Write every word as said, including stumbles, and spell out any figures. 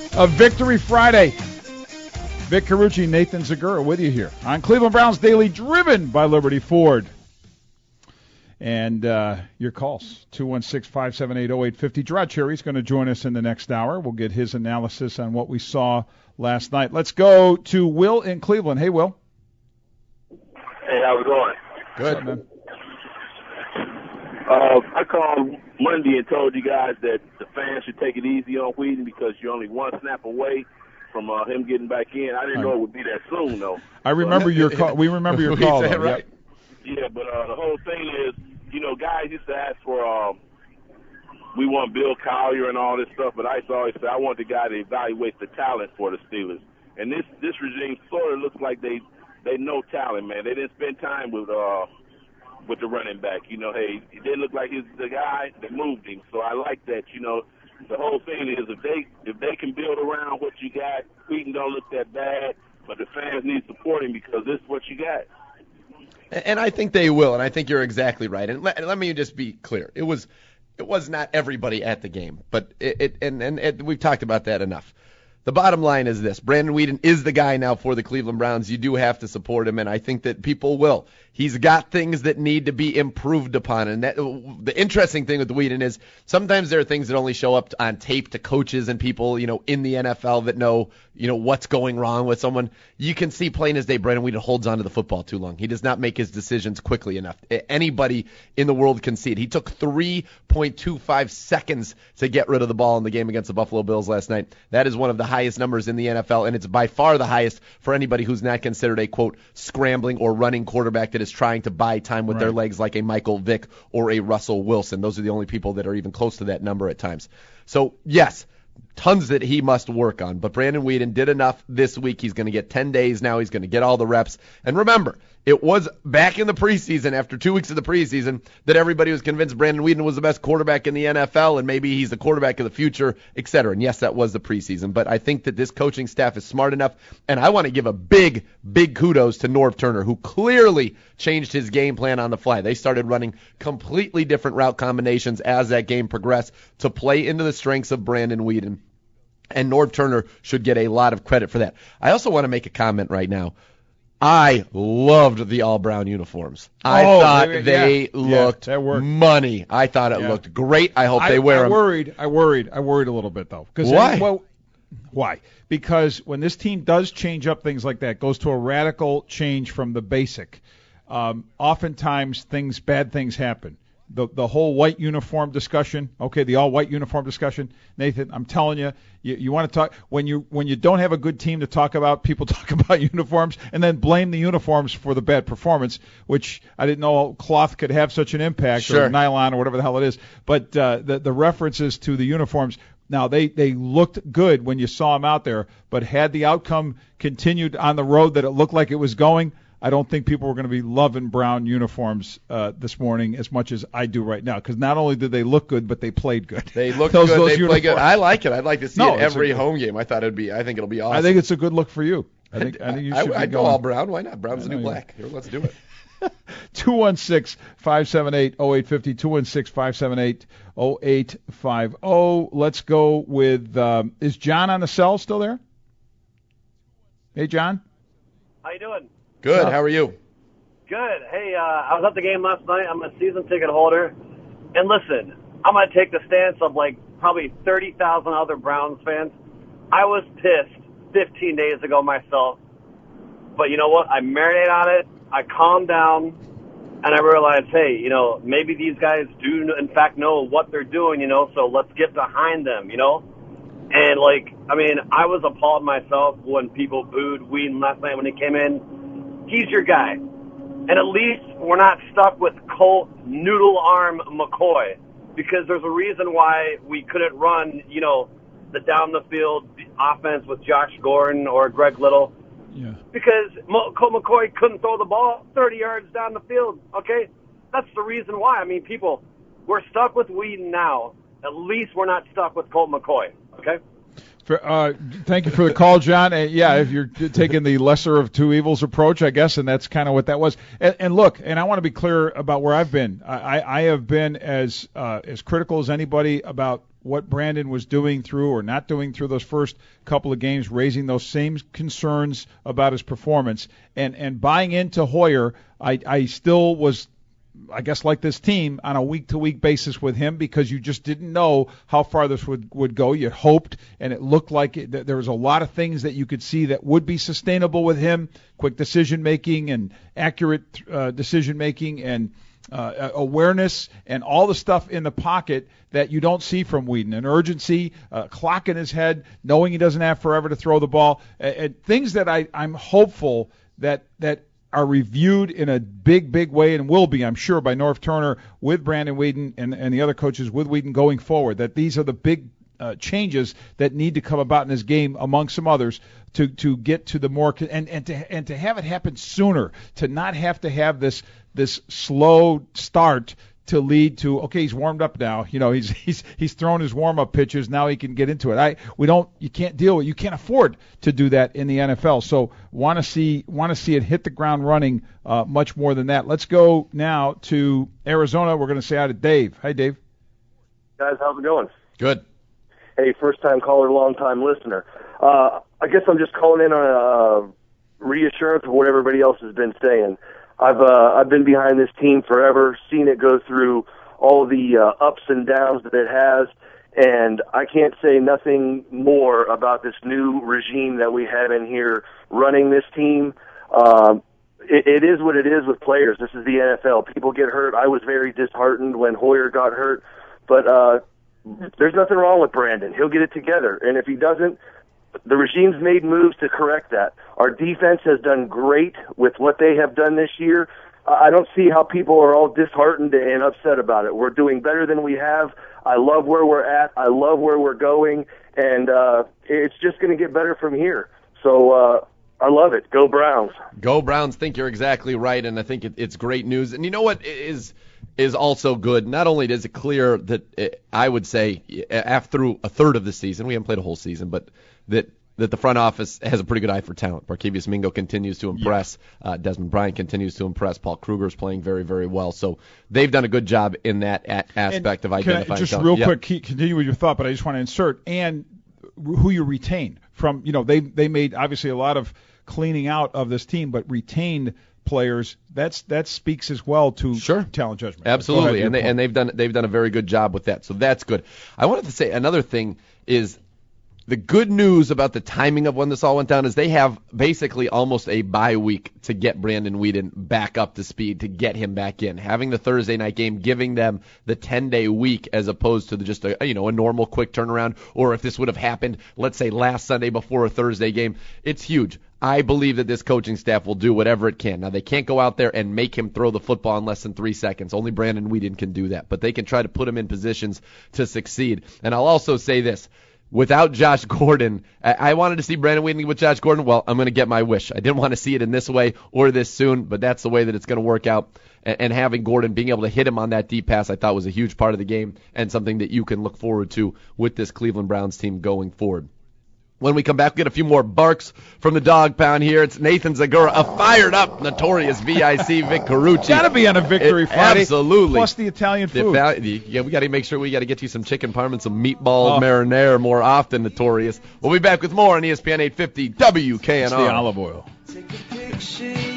of Victory Friday. Vic Carucci, Nathan Zagura with you here on Cleveland Browns Daily, driven by Liberty Ford. And uh, your calls, two one six, five seven eight, oh eight five oh. Gerard Cherry's going to join us in the next hour. We'll get his analysis on what we saw last night. Let's go to Will in Cleveland. Hey, Will. Hey, how's it going? Good, man. Uh, I called Monday and told you guys that the fans should take it easy on Whedon because you're only one snap away from uh, him getting back in. I didn't know it would be that soon, though. I remember but, your call. We remember your call, though. Right. Yep. Yeah, but uh, the whole thing is, you know, guys used to ask for, um, we want Bill Collier and all this stuff, but I always say I want the guy to evaluate the talent for the Steelers. And this this regime sort of looks like they they know talent, man. They didn't spend time with uh with the running back. You know, hey, he didn't look like he's the guy that moved him. So I like that. You know, the whole thing is if they if they can build around what you got, Wheaton don't look that bad, but the fans need supporting because this is what you got. And I think they will, and I think you're exactly right. And let, let me just be clear. It was it was not everybody at the game, but it, it and, and it, we've talked about that enough. The bottom line is this. Brandon Whedon is the guy now for the Cleveland Browns. You do have to support him, and I think that people will. He's got things that need to be improved upon. And that, the interesting thing with Whedon is sometimes there are things that only show up on tape to coaches and people, you know, in the N F L that know, you know, what's going wrong with someone. You can see plain as day Brandon Whedon holds onto the football too long. He does not make his decisions quickly enough. Anybody in the world can see it. He took three point two five seconds to get rid of the ball in the game against the Buffalo Bills last night. That is one of the highest numbers in the N F L, and it's by far the highest for anybody who's not considered a, quote, scrambling or running quarterback that is trying to buy time with right. their legs like a Michael Vick or a Russell Wilson. Those are the only people that are even close to that number at times. So, yes, tons that he must work on. But Brandon Whedon did enough this week. He's going to get ten days now. He's going to get all the reps. And remember, it was back in the preseason, after two weeks of the preseason, that everybody was convinced Brandon Whedon was the best quarterback in the N F L and maybe he's the quarterback of the future, et cetera. And yes, that was the preseason. But I think that this coaching staff is smart enough. And I want to give a big, big kudos to Norv Turner, who clearly changed his game plan on the fly. They started running completely different route combinations as that game progressed to play into the strengths of Brandon Whedon. And Norv Turner should get a lot of credit for that. I also want to make a comment right now. I loved the all-brown uniforms. I oh, thought they, they yeah. looked yeah, money. I thought it yeah. looked great. I hope I, they wear I them. Worried, I worried. I worried a little bit, though. Why? They, well, why? Because when this team does change up things like that, goes to a radical change from the basic, um, oftentimes things, bad things happen. The the whole white uniform discussion, okay, the all white uniform discussion, Nathan, I'm telling you, you, you want to talk when you when you don't have a good team to talk about, people talk about uniforms and then blame the uniforms for the bad performance, which I didn't know cloth could have such an impact, sure. or nylon or whatever the hell it is. But uh, the the references to the uniforms, now they they looked good when you saw them out there, but had the outcome continued on the road that it looked like it was going, I don't think people were going to be loving brown uniforms uh, this morning as much as I do right now. Because not only did they look good, but they played good. They look those, good. Those they uniforms. play good. I like it. I'd like to see no, it every a, home game. I thought it'd be. I think it'll be awesome. I think it's a good look for you. I think. I think you should. I, I'd be go going. all brown. Why not? Brown's the new black. Here, let's do it. two one six, five seven eight, oh eight five oh. two one six, five seven eight, oh eight five oh. Let's go with. Um, is John on the cell still there? Hey, John. How you doing? Good. How are you? Good. Hey, uh, I was at the game last night. I'm a season ticket holder. And listen, I'm going to take the stance of like probably thirty thousand other Browns fans. I was pissed fifteen days ago myself. But you know what? I marinate on it. I calmed down. And I realized, hey, you know, maybe these guys do in fact know what they're doing, you know, so let's get behind them, you know. And like, I mean, I was appalled myself when people booed Whedon last night when he came in. He's your guy. And at least we're not stuck with Colt Noodle Arm McCoy, because there's a reason why we couldn't run, you know, the down the field offense with Josh Gordon or Greg Little. Yeah. Because Colt McCoy couldn't throw the ball thirty yards down the field. Okay, that's the reason why. I mean, people, we're stuck with Whedon now. At least we're not stuck with Colt McCoy. Okay. For, uh, thank you for the call, John. And yeah, if you're taking the lesser of two evils approach, I guess, and that's kind of what that was. And, and look, and I want to be clear about where I've been. I, I have been as uh, as critical as anybody about what Brandon was doing through or not doing through those first couple of games, raising those same concerns about his performance, and, and buying into Hoyer, I, I still was, I guess, like this team, on a week-to-week basis with him, because you just didn't know how far this would, would go. You hoped, and it looked like it, that there was a lot of things that you could see that would be sustainable with him, quick decision-making and accurate uh, decision-making and uh, awareness and all the stuff in the pocket that you don't see from Weeden. An urgency, a clock in his head, knowing he doesn't have forever to throw the ball, and, and things that I, I'm hopeful that that are reviewed in a big, big way, and will be, I'm sure, by Norv Turner with Brandon Weeden and, and the other coaches with Weeden going forward, that these are the big uh, changes that need to come about in this game, among some others, to, to get to the more and, and to and to have it happen sooner, to not have to have this this slow start to lead to, okay, he's warmed up now. You know, he's he's he's thrown his warm up pitches. Now he can get into it. I we don't you can't deal with you can't afford to do that in the N F L. So want to see want to see it hit the ground running uh, much more than that. Let's go now to Arizona. We're going to say hi to Dave. Hi, Dave. Guys, how's it going? Good. Hey, first time caller, long time listener. Uh, I guess I'm just calling in on a uh, reassurance of what everybody else has been saying. I've uh, I've been behind this team forever, seen it go through all the uh, ups and downs that it has, and I can't say nothing more about this new regime that we have in here running this team. Um, it, it is what it is with players. This is the N F L. People get hurt. I was very disheartened when Hoyer got hurt, but uh, there's nothing wrong with Brandon. He'll get it together, and if he doesn't, the regime's made moves to correct that. Our defense has done great with what they have done this year. I don't see how people are all disheartened and upset about it. We're doing better than we have. I love where we're at. I love where we're going, and uh, it's just going to get better from here. So uh, I love it. Go Browns. Go Browns. Think you're exactly right, and I think it, it's great news. And you know what is is also good? Not only is it clear that it, I would say after a third of the season, we haven't played a whole season, but that that the front office has a pretty good eye for talent. Barkevius Mingo continues to impress. Yeah. Uh, Desmond Bryant continues to impress. Paul Kruger's playing very, very well. So they've done a good job in that a- aspect and of identifying just talent. Real yeah. quick, continue with your thought, but I just want to insert, and who you retain from, you know, they they made obviously a lot of cleaning out of this team, but retained players. That's that speaks as well to sure. talent judgment. Absolutely, and they, and they've done they've done a very good job with that. So that's good. I wanted to say another thing is the good news about the timing of when this all went down is they have basically almost a bye week to get Brandon Weeden back up to speed, to get him back in. Having the Thursday night game, giving them the ten-day week as opposed to the, just a you know a normal quick turnaround. Or if this would have happened, let's say last Sunday before a Thursday game, it's huge. I believe that this coaching staff will do whatever it can. Now, they can't go out there and make him throw the football in less than three seconds. Only Brandon Weeden can do that. But they can try to put him in positions to succeed. And I'll also say this. Without Josh Gordon, I wanted to see Brandon Weeden with Josh Gordon. Well, I'm going to get my wish. I didn't want to see it in this way or this soon, but that's the way that it's going to work out. And having Gordon, being able to hit him on that deep pass, I thought was a huge part of the game and something that you can look forward to with this Cleveland Browns team going forward. When we come back, we get a few more barks from the dog pound here. It's Nathan Zagura, a fired-up, notorious V I C Vic Carucci. Got to be on a victory it, Friday. Absolutely. Plus the Italian food. The, the, yeah, we got to make sure we got to get you some chicken parm and some meatball oh. marinara more often, notorious. We'll be back with more on E S P N eight fifty W K N R. It's the olive oil. Take a picture.